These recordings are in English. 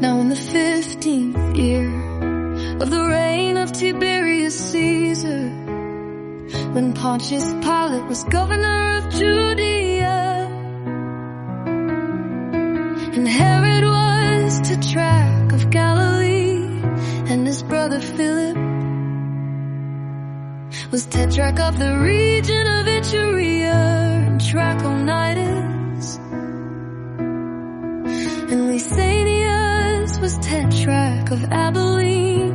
Now in the 15th year of the reign of Tiberius Caesar, when Pontius Pilate was governor of Judea, and Herod was tetrarch of Galilee, and his brother Philip was tetrarch of the region of Iturea and Trachonitis, and Lysanias was tetrarch of Abilene,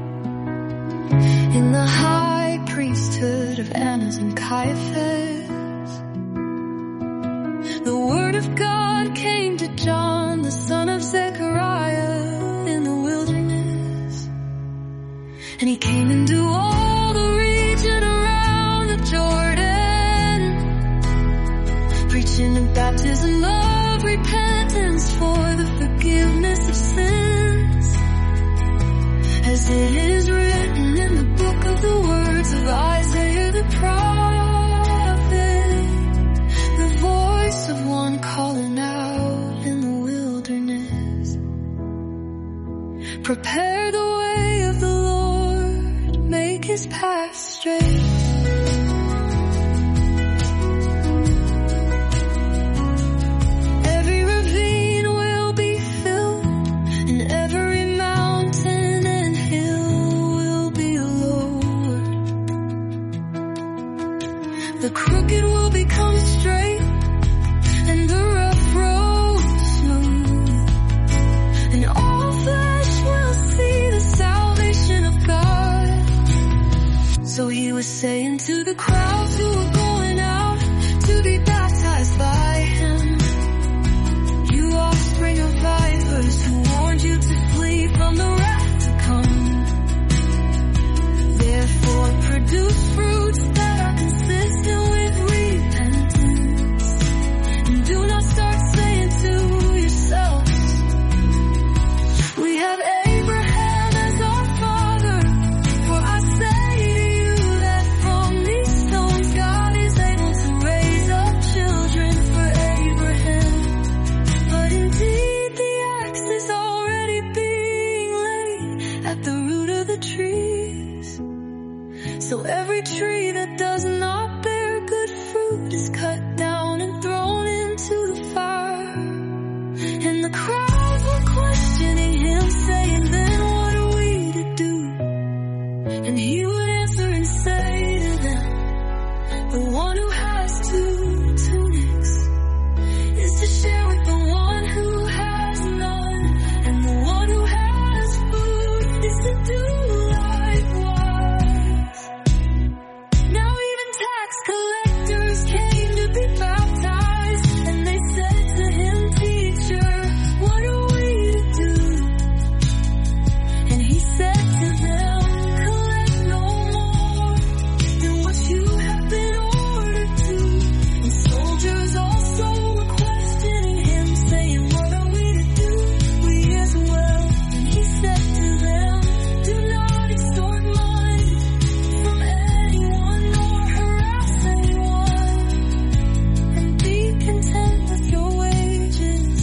in the high priesthood of Annas and Caiaphas. The word of God came to John, the son of Zechariah, in the wilderness, and he came into all the region around the Jordan, preaching a baptism of repentance for the forgiveness of sins, as it is written in the book of the words of Isaiah the prophet, the voice of one calling out in the wilderness, prepare the way of the Lord, make his path straight. The crooked will become straight, and the rough road smooth, and all flesh will see the salvation of God. So he was saying to the crowds who were going out to be baptized by him, you offspring of vipers, who warned you to flee from the wrath to come. Therefore produce fruits that are consistent with repentance, and do not start saying to yourselves, we have Abraham as our father. For I say to you that from these stones God is able to raise up children for Abraham. But indeed the axe is already being laid at the root of the trees. So every tree that does not bear good fruit is cut down and thrown into the fire. And the crowds were questioning him, saying, then what are we to do? And he would answer and say to them, the one who has 2 tunics is to share with the one who has none, and the one who has food is to do likewise. Now even tax collectors came to be baptized, and they said to him, teacher, what are we to do? And he said to them, collect no more than what you have been ordered to. And soldiers also were questioning him, saying, what are we to do? We as well. And he said to them, do not extort money from anyone nor harass anyone, and be content with your wages.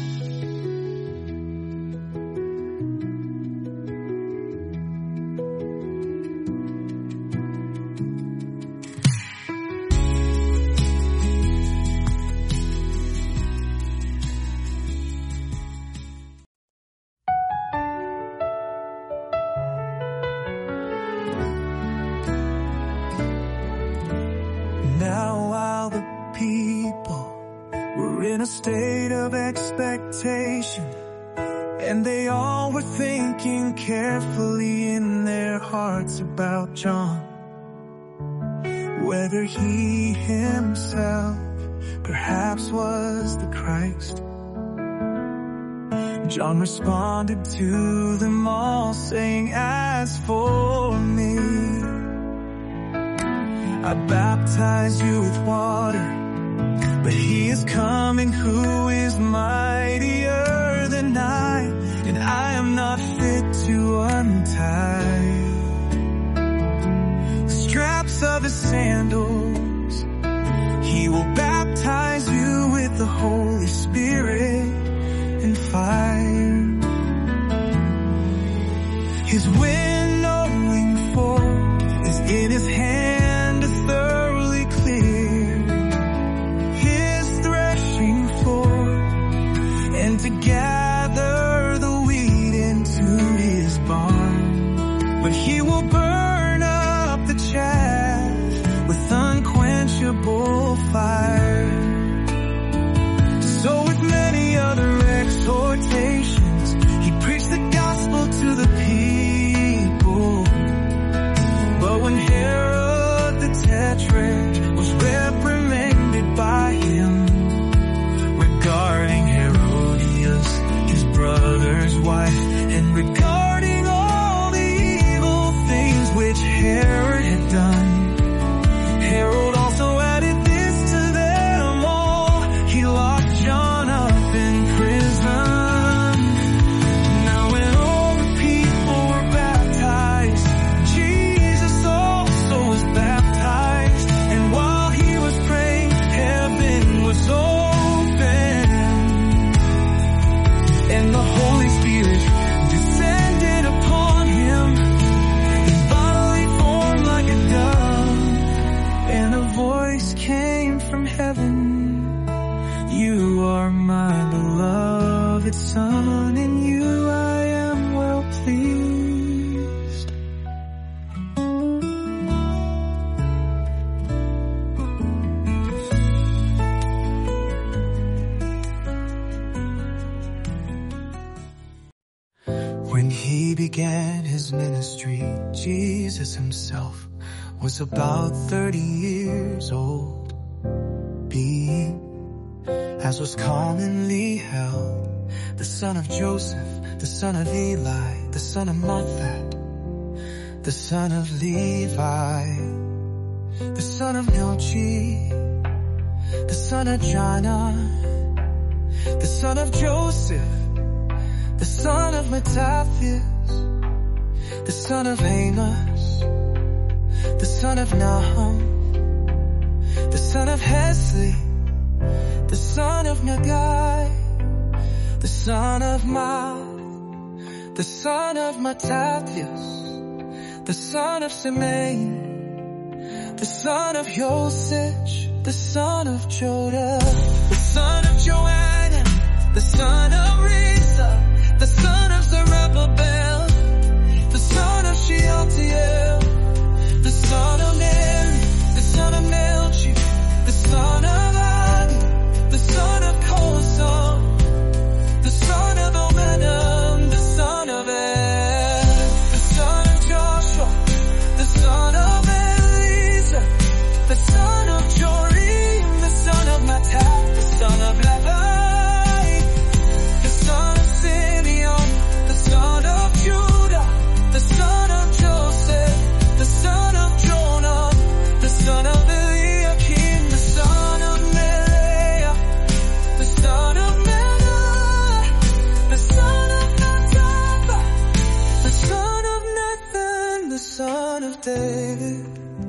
Now while the people were in a state of expectation, and they all were thinking carefully in their hearts about John, whether he himself perhaps was the Christ, John responded to them all, saying, as for me, I baptize you with water, but he is coming who is mightier than I, and I am not fit to untie the straps of his sandals. He will baptize you with the Holy Spirit and fire. but he will burn up the chaff with unquenchable fire. So with many other exhortations, he preached the gospel to the people. But when Herod the Tetrarch was reprimanded by him regarding Herodias, his brother's wife, and regarding all the evil things which Herod had done, Herod also added this to them all: he locked John up in prison. Now when all the people were baptized, Jesus also was baptized. And while he was praying, heaven was open, and the Holy Spirit descended upon him in bodily form like a dove. And a voice came from heaven: you are my beloved Son, in you I am well pleased. When he began his ministry, Jesus himself was about 30 years old, being, as was commonly held, the son of Joseph, the son of Eli, the son of Matthat, the son of Levi, the son of Melchi, the son of Jonah, the son of Joseph, the son of Mattathias, the son of Amos, the son of Nahum, the son of Hesli, the son of Nagai, the son of Maath, the son of Mattathias, the son of Simeon, the son of Yosech, the son of Jodah, the son of Joanna, the son of Risa, the son of Zerubbabel, the son of Shealtiel, the son of Neri, the son of Melchi, the son of Adi, the son of Kosam, the son of Omenam, the son of Er, the son of Joshua, the son of Eliezer, the son of Jorim, the son of Mattat, the son of Levi, the son of Simeon, the son of Judah, the son of Joseph, the son of Jonah, the son of Eliakim, the son of Melea, the son of Menah, the son of Nathan, the son of Nathan, the son of David,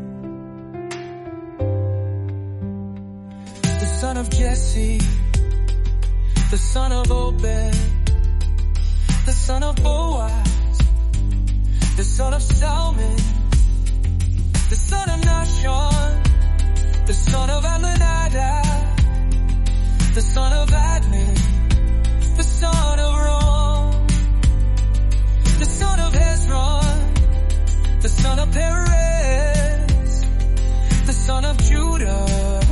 the son of Jesse, the son of Obed, the son of Boaz, the son of Salmon, the son of Nahshon, the son of Amminadab, the son of Admin, the son of Rom, the son of Hezron, the son of Perez, the son of Judah,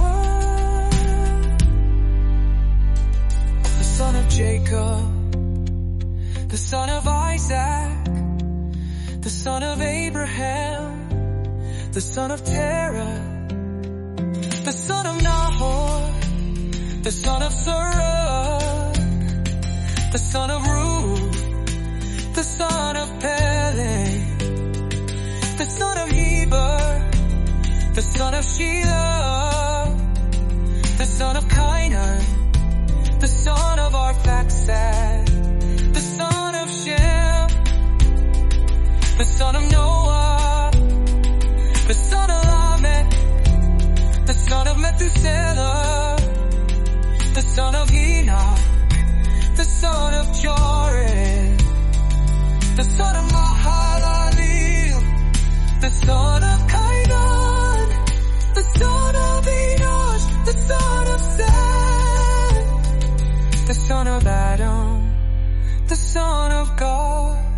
the son of Jacob, the son of Isaac, the son of Abraham, the son of Terah, the son of Nahor, the son of Sarah, the son of Ruth, the son of Peleg, the son of Heber, the son of Shelah, the son of Cainan, the son of Arphaxad, the son of Shem, the son of Noah, the son of Lamech, the son of Methuselah, the son of Enoch, the son of Jared, the son of Mahalalel, the son of Cainan, the son of Enosh, the son of Seth, the son of Adam, the son of God.